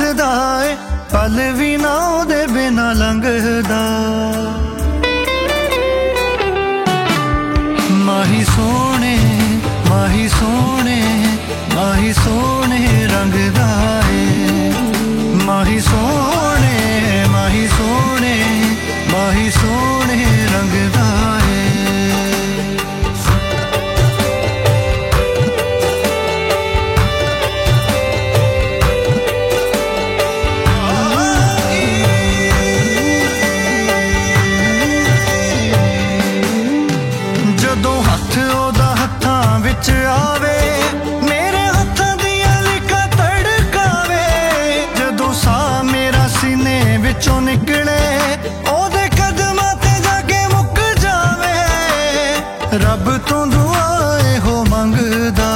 लंघदा ए पल भी ना ओदे बिना लंघदा। माही सोने माही सोने माही सोने रंगदा ए माही सोने माही सोने माही सोने रंगदा ए। जदों हथ ओदा हत्थां विच आवे मेरे हत्थां दियां लिखां तड़कावे। जदों साह मेरा सीने विचों निकले ओदे कदमां ते जाके मुक जावे। रब तों दुआ एहो मंगदा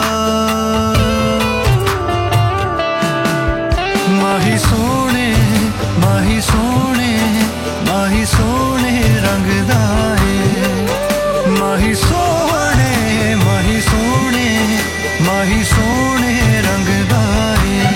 माही सोने माही सोने माही सोने रंगदा ए माही सोने माही सोने माही सोने रंगदा ए।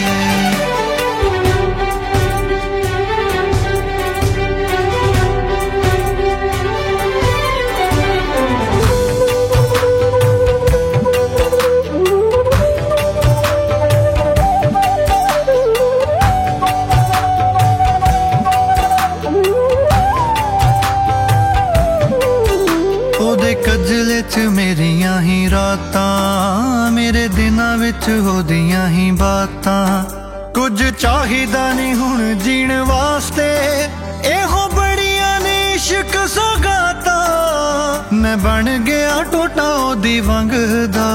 ओदे कजले च मेरियां ही रातां मेरे दिनां विच ओदियां ही बातां। कुछ चाहिदा नहीं हुण जीण वास्ते एहो बड़ियां ने इश्क सौगातां। मैं बन गया टोटा ओदी वंगदा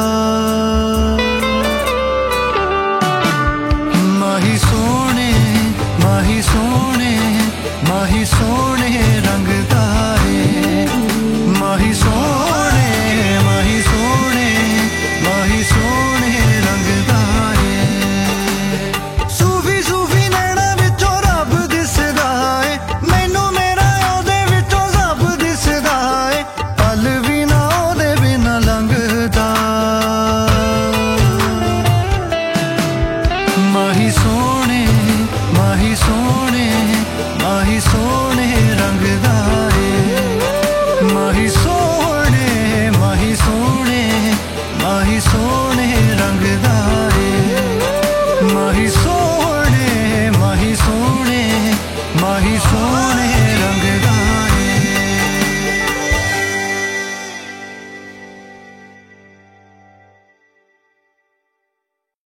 माही सोने माही सोने माही सोने रंगदा ए माही सोने माही सोने माही सोने